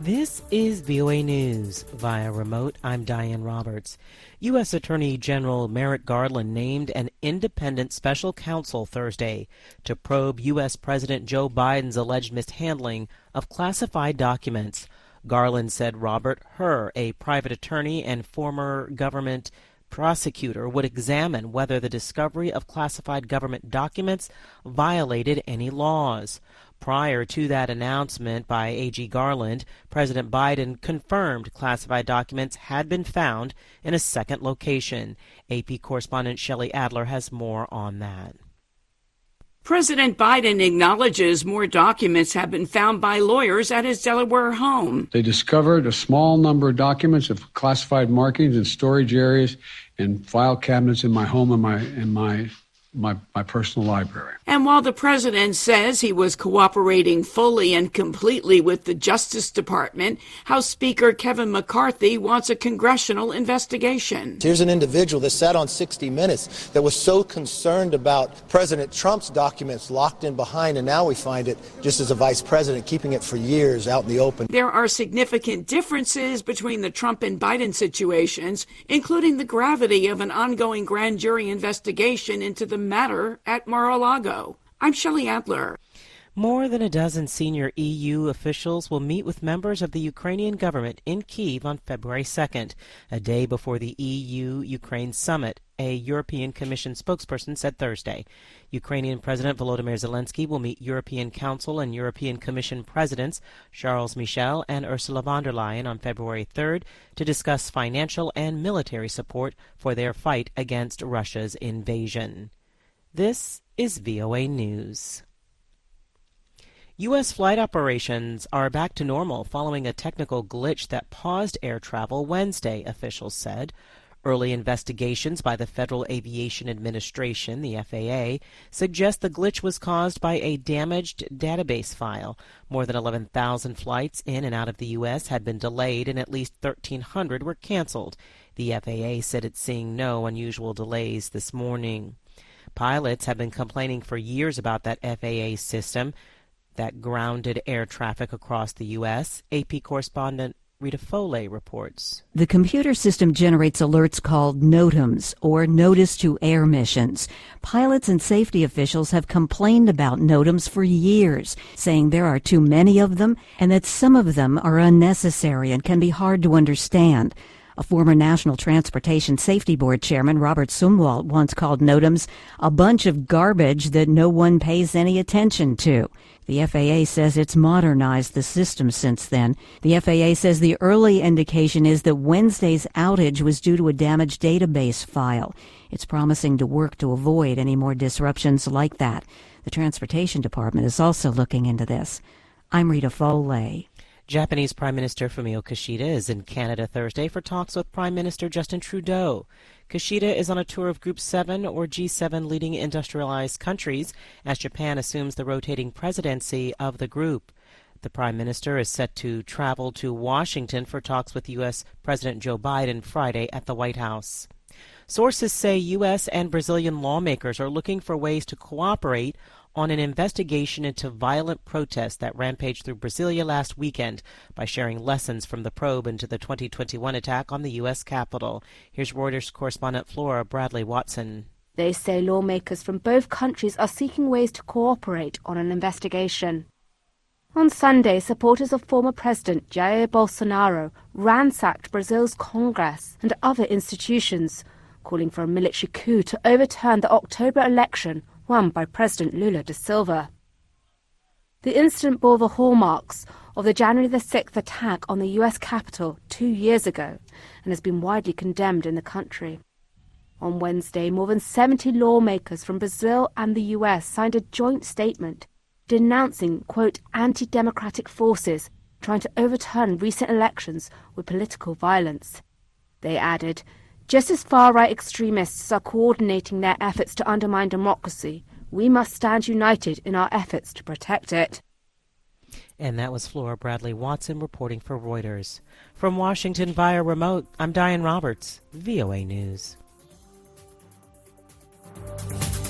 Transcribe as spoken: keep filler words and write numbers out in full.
This is V O A News. Via remote, I'm Diane Roberts. U S. Attorney General Merrick Garland named an independent special counsel Thursday to probe U S. President Joe Biden's alleged mishandling of classified documents. Garland said Robert Hur, a private attorney and former government prosecutor, would examine whether the discovery of classified government documents violated any laws. Prior to that announcement by A G Garland, President Biden confirmed classified documents had been found in a second location. A P correspondent Shelley Adler has more on that. President Biden acknowledges more documents have been found by lawyers at his Delaware home. They discovered a small number of documents of classified markings in storage areas and file cabinets in my home and my in my My, my personal library. And while the president says he was cooperating fully and completely with the Justice Department, House Speaker Kevin McCarthy wants a congressional investigation. Here's an individual that sat on sixty minutes that was so concerned about President Trump's documents locked in behind, and now we find it just as a vice president, keeping it for years out in the open. There are significant differences between the Trump and Biden situations, including the gravity of an ongoing grand jury investigation into the matter at Mar-a-Lago. I'm Shelley Adler. More than a dozen senior E U officials will meet with members of the Ukrainian government in Kyiv on February second, a day before the E U-Ukraine summit, a European Commission spokesperson said Thursday. Ukrainian President Volodymyr Zelensky will meet European Council and European Commission presidents Charles Michel and Ursula von der Leyen on February third to discuss financial and military support for their fight against Russia's invasion. This is V O A News. U S flight operations are back to normal following a technical glitch that paused air travel Wednesday, officials said. Early investigations by the Federal Aviation Administration, the F A A, suggest the glitch was caused by a damaged database file. More than eleven thousand flights in and out of the U S had been delayed and at least thirteen hundred were canceled. The F A A said it's seeing no unusual delays this morning. Pilots have been complaining for years about that F A A system that grounded air traffic across the U S. A P correspondent Rita Foley reports. The computer system generates alerts called NOTAMs, or Notice to Air Missions. Pilots and safety officials have complained about NOTAMs for years, saying there are too many of them and that some of them are unnecessary and can be hard to understand. A former National Transportation Safety Board chairman, Robert Sumwalt, once called NOTAMs a bunch of garbage that no one pays any attention to. The F A A says it's modernized the system since then. The F A A says the early indication is that Wednesday's outage was due to a damaged database file. It's promising to work to avoid any more disruptions like that. The Transportation Department is also looking into this. I'm Rita Foley. Japanese Prime Minister Fumio Kishida is in Canada Thursday for talks with Prime Minister Justin Trudeau. Kishida is on a tour of Group seven or G seven leading industrialized countries as Japan assumes the rotating presidency of the group. The Prime Minister is set to travel to Washington for talks with U S. President Joe Biden Friday at the White House. Sources say U S and Brazilian lawmakers are looking for ways to cooperate on an investigation into violent protests that rampaged through Brasilia last weekend by sharing lessons from the probe into the twenty twenty-one attack on the U S Capitol. Here's Reuters correspondent Flora Bradley Watson. They say lawmakers from both countries are seeking ways to cooperate on an investigation. On Sunday, supporters of former President Jair Bolsonaro ransacked Brazil's Congress and other institutions, calling for a military coup to overturn the October election won by President Lula da Silva. The incident bore the hallmarks of the January the sixth attack on the U S Capitol two years ago and has been widely condemned in the country. On Wednesday, more than seventy lawmakers from Brazil and the U S signed a joint statement denouncing, quote, anti-democratic forces trying to overturn recent elections with political violence. They added, just as far-right extremists are coordinating their efforts to undermine democracy, we must stand united in our efforts to protect it. And that was Flora Bradley Watson reporting for Reuters. From Washington via remote, I'm Diane Roberts, V O A News.